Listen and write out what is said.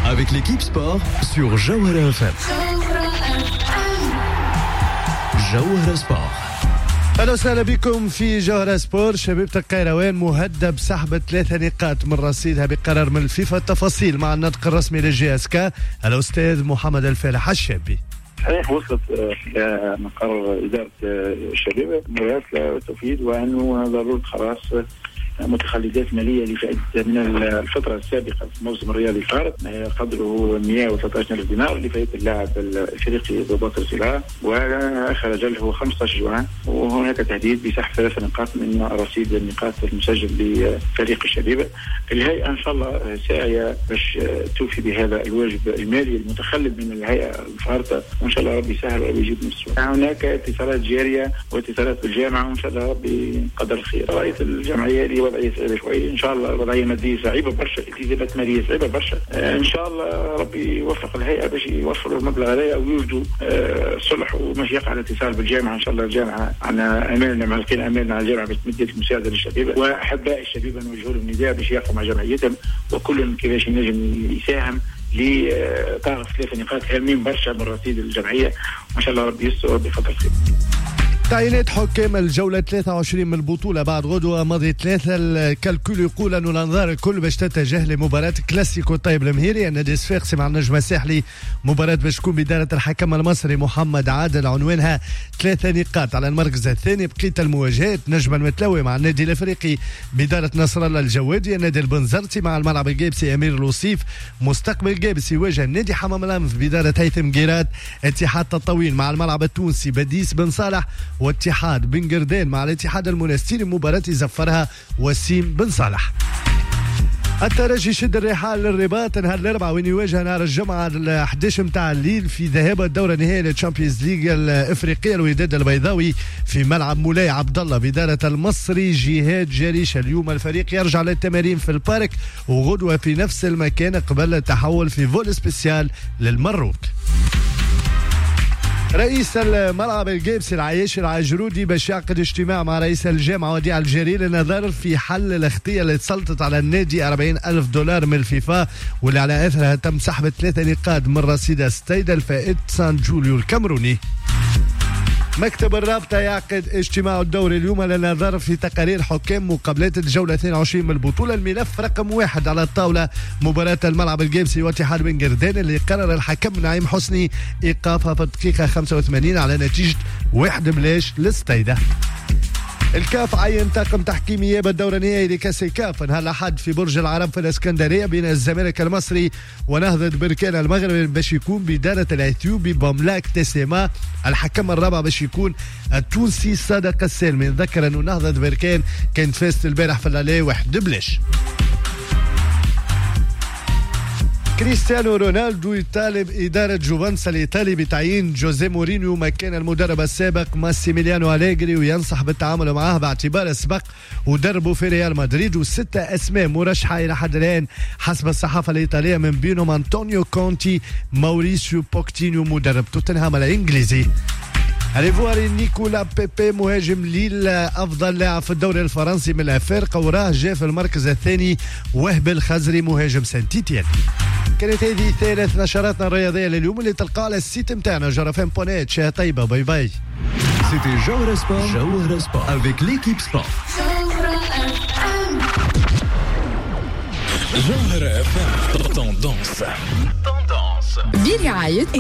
avec l'équipe sport sur Jawhara FM. Jawhara Sport. أهلا وسهلا بكم في جوهرة سبور. شبيبة القيروان مهدد بسحب 3 نقاط من رصيدها بقرار من الفيفا. التفاصيل مع الناطق الرسمي للجي الأستاذ محمد الفالح الشابي. صحيح وصلت إلى مقر إدارة الشبيبة مراسلة تفيد وأنه ضرورة خلاص متخلدات مالية لفائدة من الفترة السابقة في الموسم الرياضي الفارط قدره 113,000 دينار لفائدة اللاعب الافريقي ضباط السلعة وخرج له 15 جوعان، وهناك تهديد بسحب 3 نقاط من رصيد النقاط المسجل لفريق الشبيبة. الهيئة إن شاء الله ساعية باش توفي بهذا الواجب المالي المتخلد من الهيئة الفارطة، وإن شاء الله ربي يسهل وربي يجيب نصره. هناك اتصالات جارية واتصالات بالجامعة وإن شاء الله ربي قدر الخير. رئيس الجمعية لي وضعية صعيبة شوي، إن شاء الله وضعية مادية صعيبة برشا، التزامات مالية صعيبة برشا. إن شاء الله ربي يوفق الهيئة باش يوفروا المبلغ هذا ويوجدوا صلح وماشي يقع الاتصال بالجامعة. إن شاء الله الجامعة عنا أمالنا معلقين أمالنا على الجامعة باش تمد المساعدة للشباب وأحباء الشباب نوجهوا لهم نداء باش يقعوا مع جمعيتهم وكل كيفاش ينجم يساهم لطاقة 3 نقاط هامين برشا من رصيد الجمعية، وإن شاء الله ربي يستر وربي يقدر خير. تعيينات حكام الجولة 23 من البطولة بعد غدوة ماضي 3. الكالكول يقول أنه الأنظار الكل باش تتجه لمباراة كلاسيكو طيب المهيري. النادي الصفاقسي مع النجم الساحلي مباراة باش تكون بدارة الحكم المصري محمد عادل، عنوانها 3 نقاط على المركز الثاني. بقية المواجهات نجم المتلوي مع النادي الافريقي بدارة نصر الله الجوادي، النادي البنزرتي مع الملعب الجابسي امير الوصيف، مستقبل الجابسي يواجه النادي حمام الانف بدارة هيثم جيرات، اتحاد تطاوين مع الملعب التونسي بديس بن صالح، واتحاد بن قردان مع الاتحاد المنستيري مباراة يزفرها وسيم بن صالح. الترجي شد الرحال للرباط نهار الاربعاء وين يواجه نهار الجمعه 11 متاع الليل في ذهاب الدوره النهائيه للتشامبيونز ليج الافريقيه الوداد البيضاوي في ملعب مولاي عبد الله بدارة المصري جهاد جريشه. اليوم الفريق يرجع للتمارين في البارك وغدوه في نفس المكان قبل التحول في فول سبيسيال للمروك. رئيس الملعب الجابسي العياشي العجرودي باش يعقد اجتماع مع رئيس الجامعة وديع الجري للنظر في حل الاخطية اللي تسلطت على النادي $40,000 من الفيفا واللي على اثرها تم سحب 3 نقاط من رصيد ستيدا الفائد سان جوليو الكامروني. مكتب الرابطة يعقد اجتماع الدوري اليوم للنظر في تقارير حكام مقابلات الجولة 22 من البطولة. الملف رقم 1 على الطاولة مباراة الملعب الجابسي واتحاد بن قردان اللي قرر الحكم نعيم حسني إيقافها في الدقيقة 85 على نتيجة 1-0 للستيدا. الكاف عين طاقم تحكيم نيابة الدورة النهائي لكأس الكاف نهار الأحد في برج العرب في الإسكندرية بين الزمالك المصري ونهضة بركان المغرب باش يكون بدارة الأثيوبي بملاك تسيما. الحكم الرابع باش يكون التونسي صادق السالمي. نذكر أنه نهضة بركان كانت فازت البارح في الالي 1-0. كريستيانو رونالدو يطالب إدارة جوفنتوس الإيطالي بتعيين جوزيه مورينيو مكان المدرب السابق ماسيميليانو أليغري وينصح بالتعامل معه باعتبار سبق ودربه في ريال مدريد. و6 أسماء مرشحة إلى حد الآن حسب الصحافة الإيطالية من بينهم أنطونيو كونتي، ماوريسيو بوكتينيو مدرب توتنهام الإنجليزي. الإيفواري نيكولا بيبي مهاجم ليل أفضل لاعب في الدوري الفرنسي من الأفارقة وراه جاء في المركز الثاني وهب الخزري مهاجم سان تيتيان. كانت هذه 3 نشراتنا الرياضية لليوم اللي تلقاها على السيت متاعنا جرفان بونات. شهر طيبة، باي باي. C'était Jawhara Sport. Jawhara Sport avec l'équipe sport. Jawhara FM. Tendance. برعاية